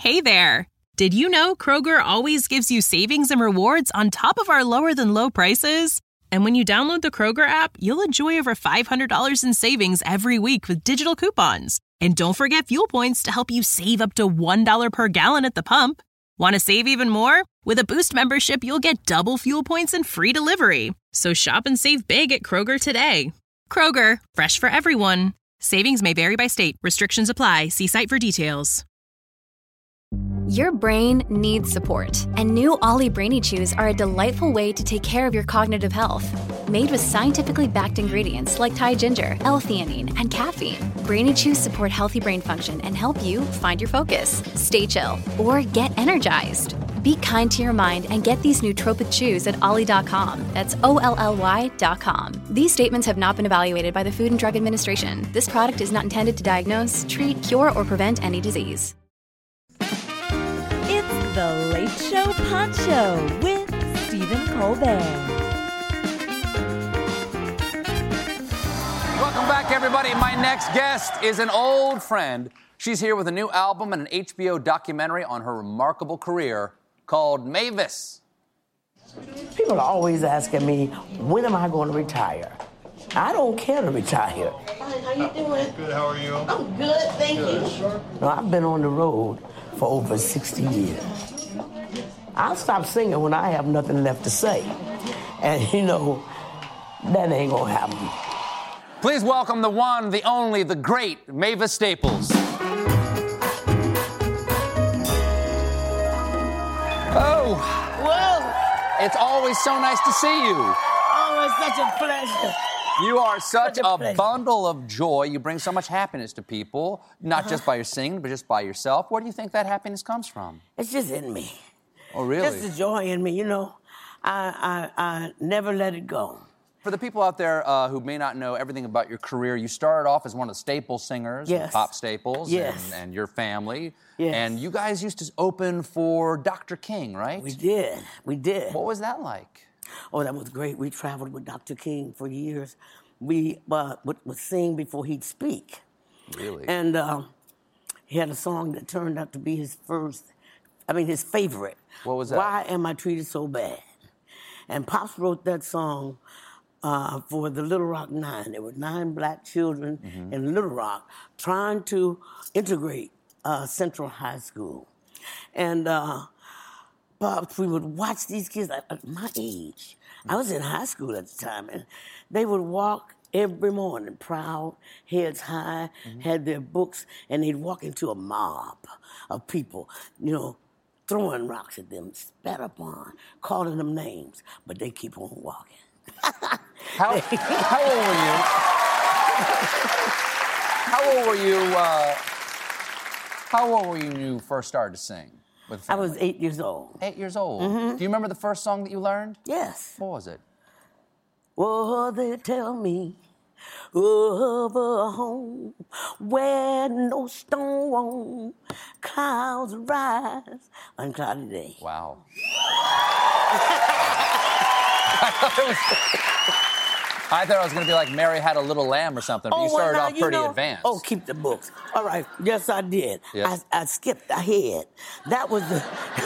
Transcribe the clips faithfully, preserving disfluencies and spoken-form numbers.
Hey there! Did you know Kroger always gives you savings and rewards on top of our lower-than-low prices? And when you download the Kroger app, you'll enjoy over five hundred dollars in savings every week with digital coupons. And don't forget fuel points to help you save up to one dollar per gallon at the pump. Want to save even more? With a Boost membership, you'll get double fuel points and free delivery. So shop and save big at Kroger today. Kroger, fresh for everyone. Savings may vary by state. Restrictions apply. See site for details. Your brain needs support, and new Ollie Brainy Chews are a delightful way to take care of your cognitive health. Made with scientifically backed ingredients like Thai ginger, L-theanine, and caffeine, Brainy Chews support healthy brain function and help you find your focus, stay chill, or get energized. Be kind to your mind and get these nootropic chews at ollie dot com. That's O L L Y dot com. These statements have not been evaluated by the Food and Drug Administration. This product is not intended to diagnose, treat, cure, or prevent any disease. The Late Show Poncho with Stephen Colbert. Welcome back, everybody. My next guest is an old friend. She's here with a new album and an H B O documentary on her remarkable career called Mavis. People are always asking me, when am I going to retire? I don't care to retire. Hi, how you doing? Good, how are you? I'm good, thank Good. you. No, I've been on the road for over sixty years. I'll stop singing when I have nothing left to say. And, you know, that ain't gonna happen. Please welcome the one, the only, the great Mavis Staples. Oh. Whoa. It's always so nice to see you. Oh, it's such a pleasure. You are such, Such a a, pleasure. bundle of joy. You bring so much happiness to people, not Uh-huh. just by your singing, but just by yourself. Where do you think that happiness comes from? It's just in me. Oh, really? Just the joy in me, you know. I, I, I never let it go. For the people out there uh, who may not know everything about your career, you started off as one of the Staples singers, Yes. Pop Staples, Yes. and, and your family. Yes. And you guys used to open for Doctor King, right? We did. We did. What was that like? Oh, that was great. We traveled with Doctor King for years. We uh, would, would sing before he'd speak. Really? And uh, he had a song that turned out to be his first, I mean, his favorite. What was that? Why Am I Treated So Bad? And Pops wrote that song uh, for the Little Rock Nine. There were nine black children Mm-hmm. in Little Rock trying to integrate uh, Central High School. And uh, Pops, we would watch these kids at, at my age. I was in high school at the time, and they would walk every morning, proud, heads high, had their books, and they'd walk into a mob of people, you know, throwing rocks at them, spat upon, calling them names, but they keep on walking. How, how old were you? How old were you? Uh, how old were you when you first started to sing with I family? was eight years old. Eight years old. Mm-hmm. Do you remember the first song that you learned? Yes. What was it? Oh, they tell me of a home where no storm clouds rise on cloudy day. Wow. I thought it was going to be like Mary Had a Little Lamb or something, but you well, started now, off you pretty know- advanced. Oh, keep the books. All right. Yes, I did. Yes. I, I skipped ahead. That was the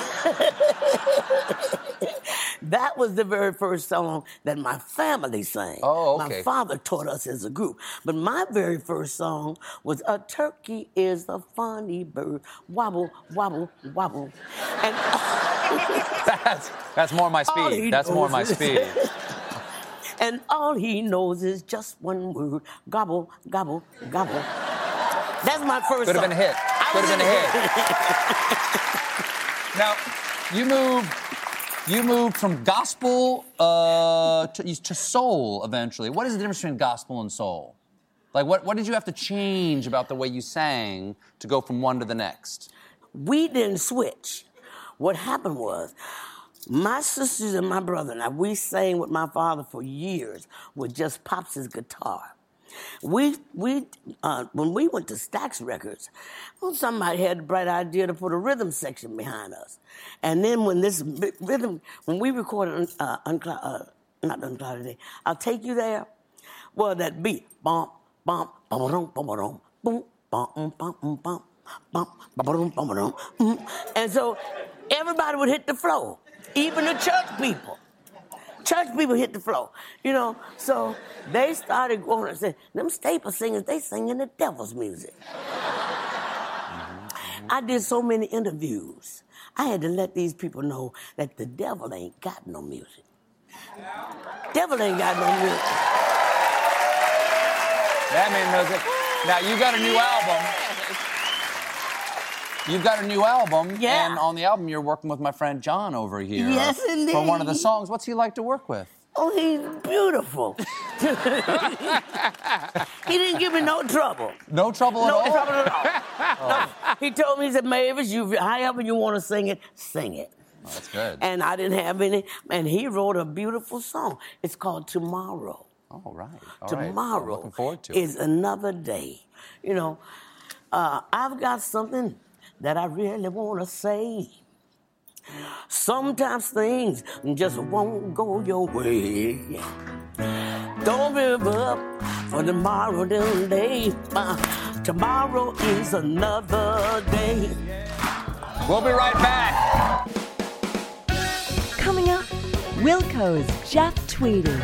that was the very first song that my family sang. Oh, okay. My father taught us as a group. But my very first song was "A Turkey Is a Funny Bird, Wobble, Wobble, Wobble," and that's, that's more my All he speed. That's more knows my is- speed. and all he knows is just one word: gobble, gobble, gobble. That's my first. Could have song. been a hit. I Could was have been a hit. Now, you moved, you moved from gospel uh, to, to soul eventually. What is the difference between gospel and soul? Like, what, what did you have to change about the way you sang to go from one to the next? We didn't switch. What happened was, my sisters and my brother, now we sang with my father for years with just Pops' guitar. We, we, uh, when we went to Stax Records, well, somebody had the bright idea to put a rhythm section behind us. And then when this bi- rhythm, when we recorded, uh, Uncloud, uh, not Unclouded Day, I'll Take You There, well, that beat, bump, bump, bum, bum, bum, bum, boom, bum, bum, bum, bum. bum, ba-ba-dum, ba-ba-dum, mm. And so everybody would hit the floor, even the church people. Church people hit the floor, you know. So they started going and said, them staple singers, they singing the devil's music. Mm-hmm. I did so many interviews. I had to let these people know that the devil ain't got no music. Devil ain't got no music. That man music. Now, you got a new album. You've got a new album, yeah. and on the album, you're working with my friend John over here. Yes, indeed. For one of the songs. What's he like to work with? Oh, he's beautiful. He didn't give me no trouble. No trouble at no all? No trouble at all. Oh. No. He told me, he said, Mavis, you, however you want to sing it, sing it. Oh, that's good. And I didn't have any, and he wrote a beautiful song. It's called Tomorrow. Oh, right. All Tomorrow right. Looking forward to is it. another day. You know, uh, I've got something that I really want to say. Sometimes things just won't go your way. Don't give up for tomorrow day. Uh, tomorrow is another day. We'll be right back. Coming up, Wilco's Jeff Tweedy.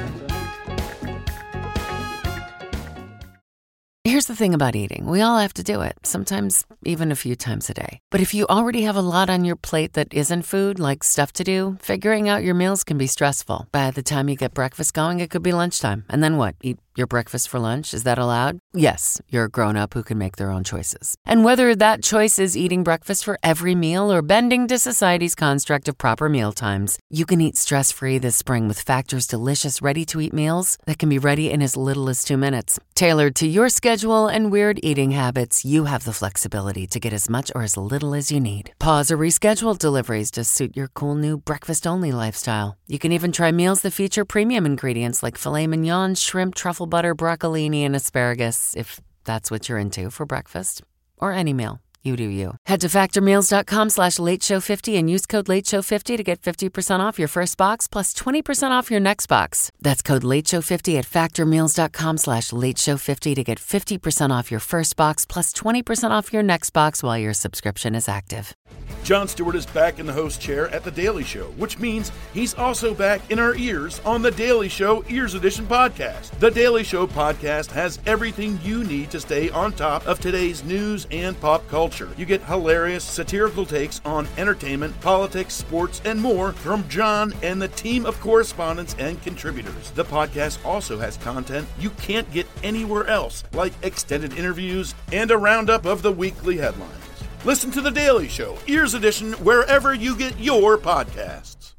Here's the thing about eating. We all have to do it, sometimes even a few times a day. But if you already have a lot on your plate that isn't food, like stuff to do, figuring out your meals can be stressful. By the time you get breakfast going, it could be lunchtime. And then what? Eat your breakfast for lunch? Is that allowed? Yes, you're a grown-up who can make their own choices. And whether that choice is eating breakfast for every meal or bending to society's construct of proper meal times, you can eat stress-free this spring with Factor's delicious ready-to-eat meals that can be ready in as little as two minutes. Tailored to your schedule and weird eating habits, you have the flexibility to get as much or as little as you need. Pause or reschedule deliveries to suit your cool new breakfast-only lifestyle. You can even try meals that feature premium ingredients like filet mignon, shrimp, truffle butter, broccolini, and asparagus, if that's what you're into for breakfast. Or any meal. You do you. Head to factormeals.com slash late show 50 and use code late show fifty to get fifty percent off your first box plus twenty percent off your next box. That's code late show fifty at factormeals.com slash late show 50 to get fifty percent off your first box plus twenty percent off your next box while your subscription is active. Jon Stewart is back in the host chair at The Daily Show, which means he's also back in our ears on The Daily Show Ears Edition podcast. The Daily Show podcast has everything you need to stay on top of today's news and pop culture. You get hilarious, satirical takes on entertainment, politics, sports, and more from Jon and the team of correspondents and contributors. The podcast also has content you can't get anywhere else, like extended interviews and a roundup of the weekly headlines. Listen to The Daily Show, Ears Edition, wherever you get your podcasts.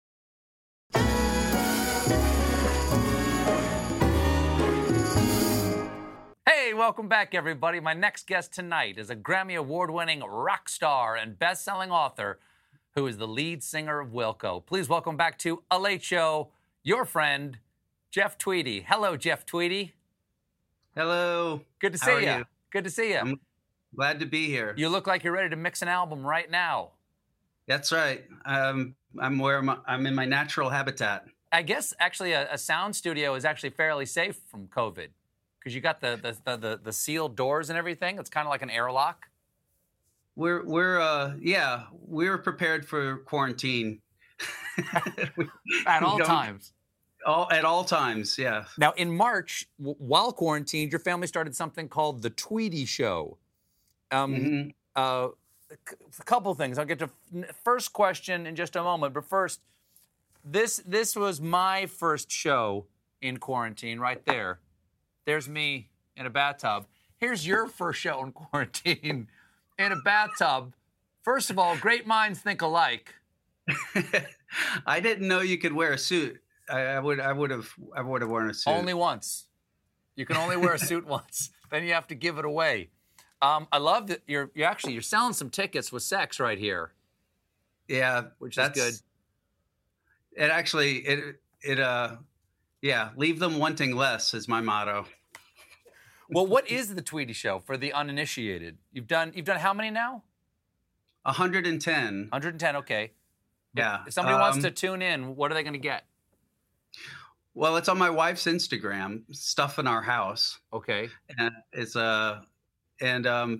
Hey, welcome back, everybody. My next guest tonight is a Grammy Award-winning rock star and best-selling author who is the lead singer of Wilco. Please welcome back to A Late Show, your friend, Jeff Tweedy. Hello, Jeff Tweedy. Hello. Good to see How are you. you? Good to see you. I'm glad to be here. You look like you're ready to mix an album right now. That's right. Um, I'm where my, I'm in my natural habitat. I guess actually a, a sound studio is actually fairly safe from COVID because you got the the, the the the sealed doors and everything. It's kind of like an airlock. We're we're uh yeah we're prepared for quarantine At all times. All at all times, yeah. Now in March, w- while quarantined, your family started something called the Tweedy Show. Um, Mm-hmm. uh, a couple things. I'll get to f- first question in just a moment. But first, this this was my first show in quarantine. Right there, there's me in a bathtub. Here's your first show in quarantine in a bathtub. First of all, great minds think alike. I didn't know you could wear a suit. I, I would I would have I would have worn a suit. Only once. You can only wear a suit once. Then you have to give it away. Um, I love that you're you actually you're selling some tickets with sex right here. Yeah, which that's is good. It actually it it uh yeah, leave them wanting less is my motto. Well, what is the Tweedy Show for the uninitiated? You've done you've done how many now? one hundred ten. one hundred ten, okay. Yeah. If somebody wants um, to tune in, what are they going to get? Well, it's on my wife's Instagram, Stuff in Our House. Okay. And it's uh and um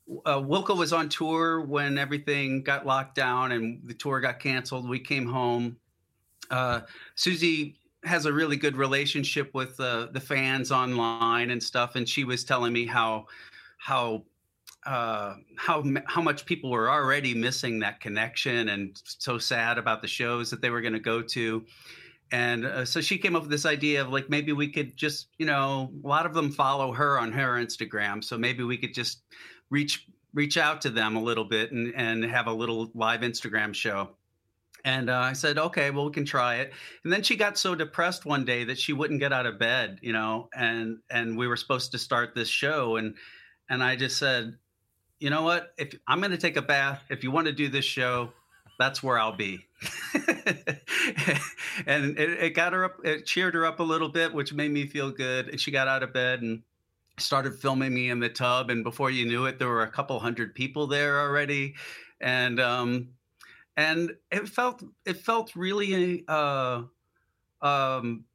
uh, Wilco was on tour when everything got locked down and the tour got canceled. We came home. Uh, Susie has a really good relationship with uh, the fans online and stuff, and she was telling me how how uh, how how much people were already missing that connection and so sad about the shows that they were going to go to. And uh, so she came up with this idea of like, maybe we could just, you know, a lot of them follow her on her Instagram. So maybe we could just reach reach out to them a little bit and, and have a little live Instagram show. And uh, I said, okay, well, we can try it. And then she got so depressed one day that she wouldn't get out of bed, you know, and and we were supposed to start this show. And and I just said, you know what, if I'm going to take a bath, if you want to do this show, that's where I'll be. And it, it got her up, it cheered her up a little bit, which made me feel good. And she got out of bed and started filming me in the tub. And before you knew it, there were a couple hundred people there already. And, um, and it felt, it felt really, uh, um,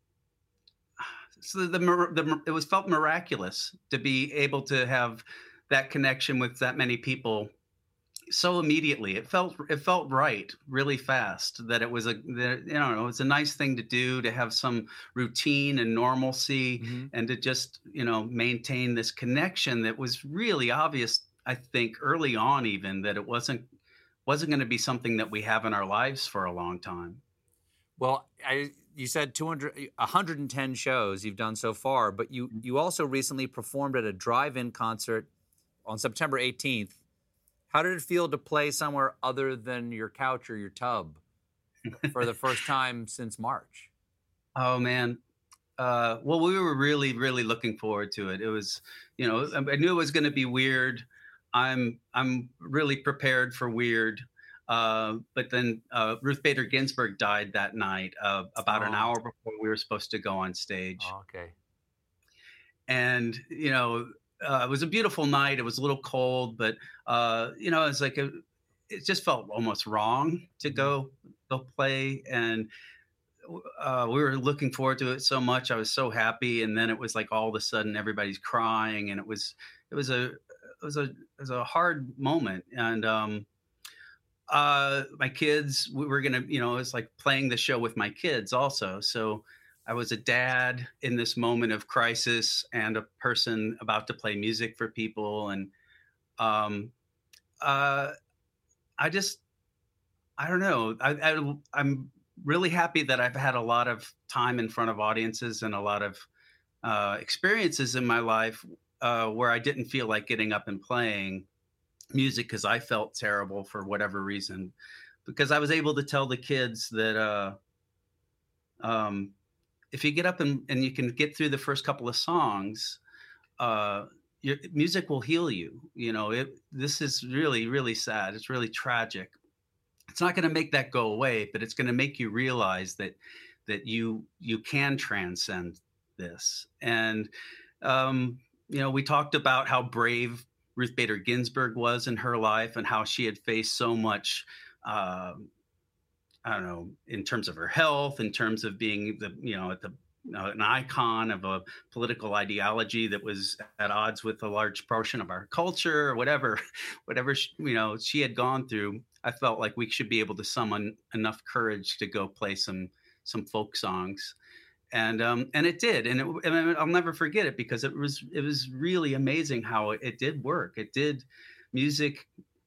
so the, the, it was felt miraculous to be able to have that connection with that many people so immediately. It felt it felt right really fast, that it was a that, you know, it's a nice thing to do, to have some routine and normalcy, mm-hmm. and to just, you know, maintain this connection that was really obvious, I think, early on, even that it wasn't wasn't going to be something that we have in our lives for a long time. Well, I you said two hundred, one hundred ten shows you've done so far, but you you also recently performed at a drive-in concert on September eighteenth. How did it feel to play somewhere other than your couch or your tub for the first time since March? Oh, man. Uh, well, we were really, really looking forward to it. It was, you know, I knew it was going to be weird. I'm I'm really prepared for weird. Uh, but then uh, Ruth Bader Ginsburg died that night, uh, about oh. an hour before we were supposed to go on stage. Oh, okay. And, you know, Uh, it was a beautiful night. It was a little cold, but uh, you know, it's like a, it just felt almost wrong to go go play, and uh, we were looking forward to it so much. I was so happy, and then it was like all of a sudden everybody's crying, and it was it was a it was a it was a hard moment. And um, uh, my kids, we were gonna, you know, it's like playing the show with my kids also, so. I was a dad in this moment of crisis and a person about to play music for people. And um, uh, I just, I don't know. I, I, I'm really happy that I've had a lot of time in front of audiences and a lot of uh, experiences in my life uh, where I didn't feel like getting up and playing music because I felt terrible for whatever reason. Because I was able to tell the kids that, uh, um, if you get up and, and you can get through the first couple of songs, uh, your music will heal you. You know, it, this is really, really sad. It's really tragic. It's not going to make that go away, but it's going to make you realize that, that you, you can transcend this. And, um, you know, we talked about how brave Ruth Bader Ginsburg was in her life and how she had faced so much, uh, I don't know, in terms of her health, in terms of being the, you know, at the, uh, an icon of a political ideology that was at odds with a large portion of our culture, or whatever, whatever, she, you know, she had gone through. I felt like we should be able to summon enough courage to go play some, some folk songs. And, um, and it did. And, it, and I'll never forget it because it was, it was really amazing how it, it did work. It did. Music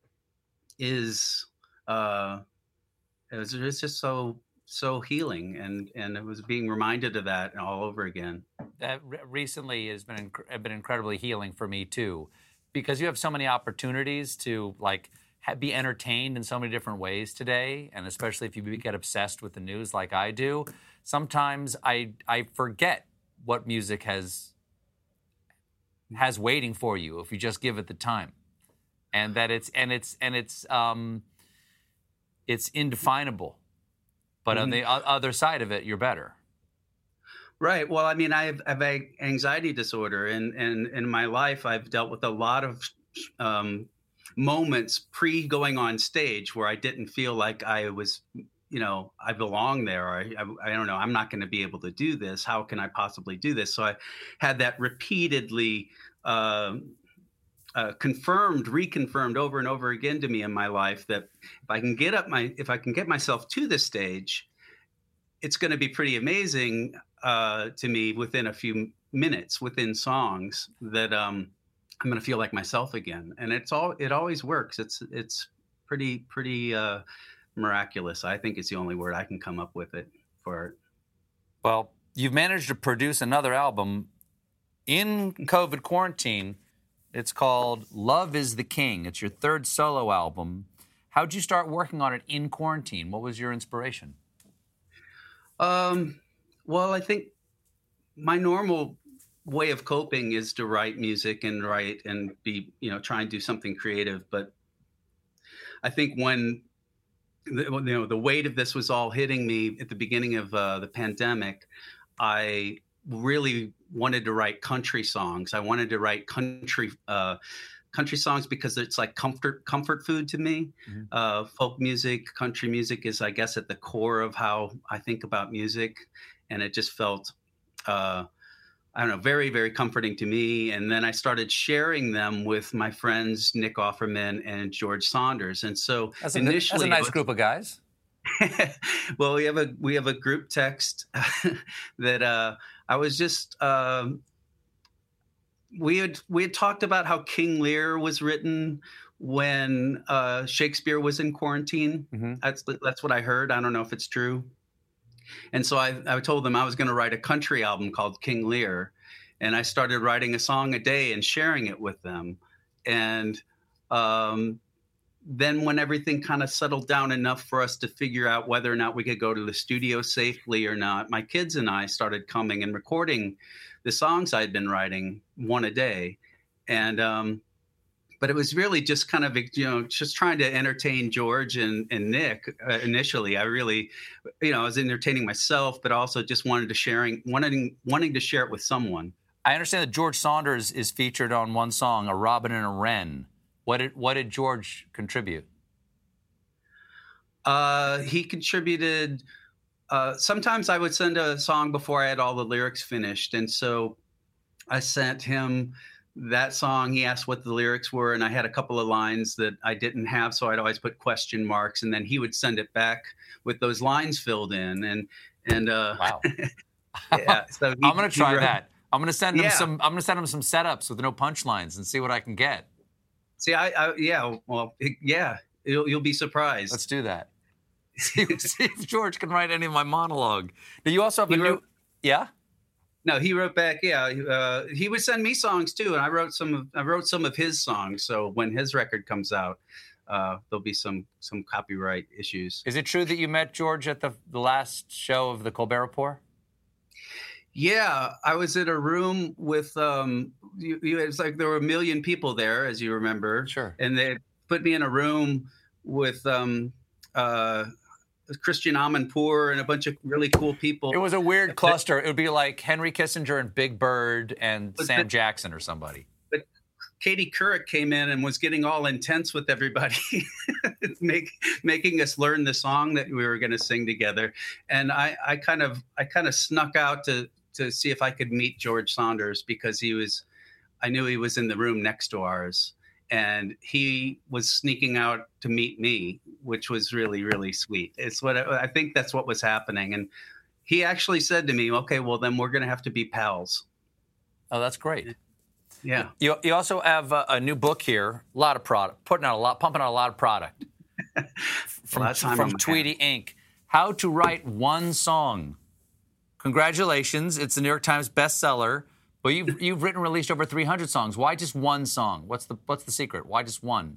is, uh, It was, it was just so so healing, and, and it was being reminded of that all over again. That re- recently has been inc- been incredibly healing for me too, because you have so many opportunities to like ha- be entertained in so many different ways today, and especially if you get obsessed with the news like I do. Sometimes I I forget what music has has waiting for you if you just give it the time, and that it's and it's and it's. Um, It's indefinable, but mm-hmm. on the other side of it, you're better. Right. Well, I mean, I have, I have an anxiety disorder, and, and in my life, I've dealt with a lot of um, moments pre going on stage where I didn't feel like I was, you know, I belong there. Or I, I, I don't know, I'm not going to be able to do this. How can I possibly do this? So I had that repeatedly uh, uh, confirmed, reconfirmed over and over again to me in my life that if I can get up my, if I can get myself to this stage, it's going to be pretty amazing uh, to me within a few minutes, within songs, that um, I'm going to feel like myself again. And it's all, it always works. It's, it's pretty, pretty uh, miraculous. I think it's the only word I can come up with it for it. Well, you've managed to produce another album in COVID quarantine. It's called Love is the King. It's your third solo album. How'd you start working on it in quarantine? What was your inspiration? Um, well, I think my normal way of coping is to write music and write and be, you know, try and do something creative. But I think when, the, you know, the weight of this was all hitting me at the beginning of uh, the pandemic, I really wanted to write country songs. I wanted to write country uh, country songs because it's like comfort comfort food to me. Mm-hmm. Uh, folk music, country music is, I guess, at the core of how I think about music. And it just felt, uh, I don't know, very, very comforting to me. And then I started sharing them with my friends, Nick Offerman and George Saunders. And so that's a, initially, that's a nice was, group of guys. Well, we have a we have a group text that uh, I was just um, we had we had talked about how King Lear was written when uh, Shakespeare was in quarantine. Mm-hmm. That's that's what I heard. I don't know if it's true. And so I, I told them I was going to write a country album called King Lear, and I started writing a song a day and sharing it with them. And um, then when everything kind of settled down enough for us to figure out whether or not we could go to the studio safely or not, my kids and I started coming and recording the songs I'd been writing one a day. And um, but it was really just kind of, you know, just trying to entertain George and, and Nick uh, initially. I really, you know, I was entertaining myself, but also just wanted to sharing, wanting, wanting to share it with someone. I understand that George Saunders is featured on one song, A Robin and a Wren. What did what did George contribute? Uh, he contributed. Uh, sometimes I would send a song before I had all the lyrics finished, and so I sent him that song. He asked what the lyrics were, and I had a couple of lines that I didn't have, so I'd always put question marks, and then he would send it back with those lines filled in. And and uh, wow, yeah. So he, I'm going to try that. I'm going to send him yeah. some. I'm going to send him some setups with no punchlines and see what I can get. See, I, I yeah, well, it, yeah, you'll, you'll be surprised. Let's do that. see, see if George can write any of my monologue. Do you also have he a new? Wrote, yeah. No, he wrote back. Yeah, uh, he would send me songs too, and I wrote some. Of, I wrote some of his songs. So when his record comes out, uh, there'll be some some copyright issues. Is it true that you met George at the the last show of the Colbert Report? Yeah, I was in a room with, um, you, you, it's like there were a million people there, as you remember. Sure. And they put me in a room with um, uh, Christian Amanpour and a bunch of really cool people. It was a weird cluster. It would be like Henry Kissinger and Big Bird and but Sam the, Jackson or somebody. But Katie Couric came in and was getting all intense with everybody, make, making us learn the song that we were going to sing together. And I, I kind of, I kind of snuck out to. to see if I could meet George Saunders because he was, I knew he was in the room next to ours, and he was sneaking out to meet me, which was really, really sweet. It's what, I think that's what was happening. And he actually said to me, okay, well then we're going to have to be pals. Oh, that's great. Yeah. You, you also have a, a new book here, a lot of product, putting out a lot, pumping out a lot of product from, from Tweedy Incorporated. How to Write One Song. Congratulations. It's the New York Times bestseller. But you've, you've written and released over three hundred songs. Why just one song? What's the what's the secret? Why just one?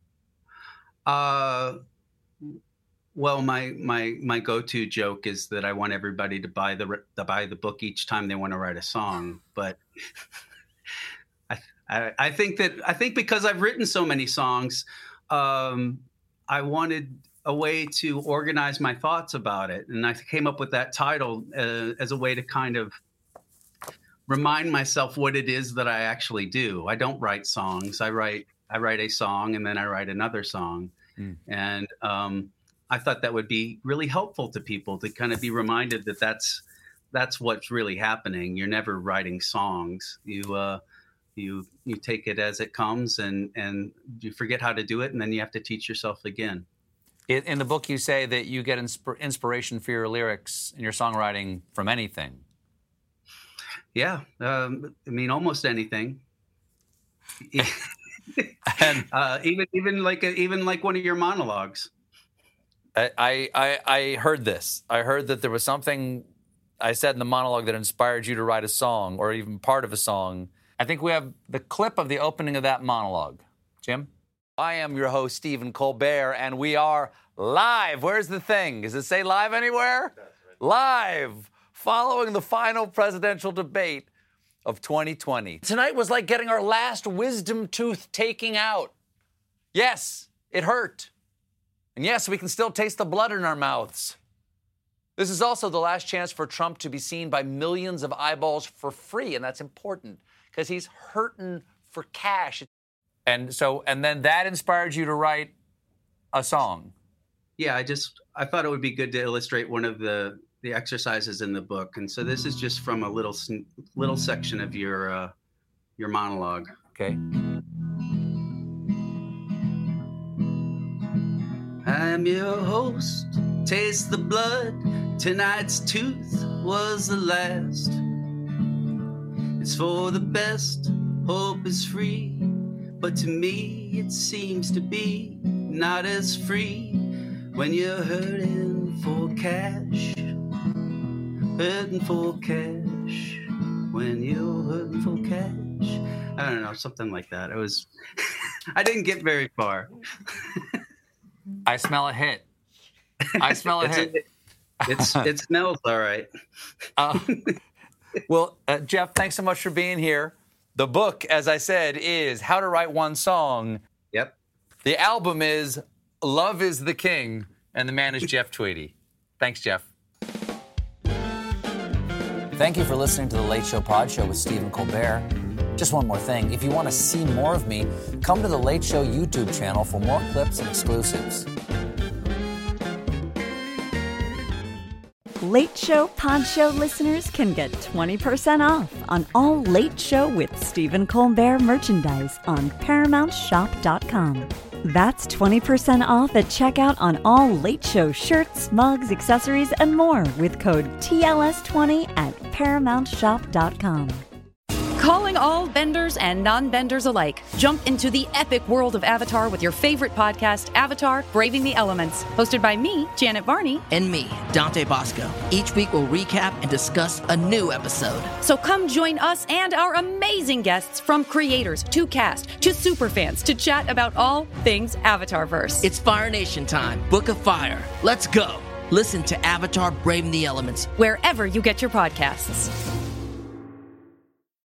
Uh, well, my my my go-to joke is that I want everybody to buy the to buy the book each time they want to write a song. But I, I I think that I think because I've written so many songs, um, I wanted a way to organize my thoughts about it. And I came up with that title uh, as a way to kind of remind myself what it is that I actually do. I don't write songs. I write, I write a song and then I write another song. Mm. And um, I thought that would be really helpful to people to kind of be reminded that that's, that's what's really happening. You're never writing songs. You, uh, You you take it as it comes, and and you forget how to do it, and then you have to teach yourself again. In, in the book, you say that you get insp- inspiration for your lyrics and your songwriting from anything. Yeah, um, I mean, almost anything. and uh, even even like a, even like one of your monologues. I, I I heard this. I heard that there was something I said in the monologue that inspired you to write a song, or even part of a song. I think we have the clip of the opening of that monologue. Jim? I am your host, Stephen Colbert, and we are live. Where's the thing? Does it say live anywhere? Live, following the final presidential debate of twenty twenty. Tonight was like getting our last wisdom tooth taken out. Yes, it hurt. And yes, we can still taste the blood in our mouths. This is also the last chance for Trump to be seen by millions of eyeballs for free, and that's important because he's hurting for cash. And so, and then that inspired you to write a song. Yeah, I just, I thought it would be good to illustrate one of the, the exercises in the book. And so this is just from a little, little section of your, uh, your monologue. Okay. I'm your host, taste the blood. Tonight's tooth was the last. It's for the best, hope is free. But to me, it seems to be not as free when you're hurting for cash. Hurting for cash. When you're hurting for cash. I don't know, something like that. It was, I didn't get very far. I smell a hit. I smell a it's hit. A, it's, it smells all right. uh, well, uh, Jeff, thanks so much for being here. The book, as I said, is How to Write One Song. Yep. The album is Love is the King, and the man is Jeff Tweedy. Thanks, Jeff. Thank you for listening to The Late Show Pod Show with Stephen Colbert. Just one more thing. If you want to see more of me, come to The Late Show YouTube channel for more clips and exclusives. Late Show Pod Show listeners can get twenty percent off on all Late Show with Stephen Colbert merchandise on Paramount Shop dot com. That's twenty percent off at checkout on all Late Show shirts, mugs, accessories, and more with code T L S twenty at Paramount Shop dot com. Calling all benders and non-benders alike. Jump into the epic world of Avatar with your favorite podcast, Avatar: Braving the Elements. Hosted by me, Janet Varney. And me, Dante Bosco. Each week we'll recap and discuss a new episode. So come join us and our amazing guests, from creators to cast to superfans, to chat about all things Avatarverse. It's Fire Nation time. Book of Fire. Let's go. Listen to Avatar: Braving the Elements wherever you get your podcasts.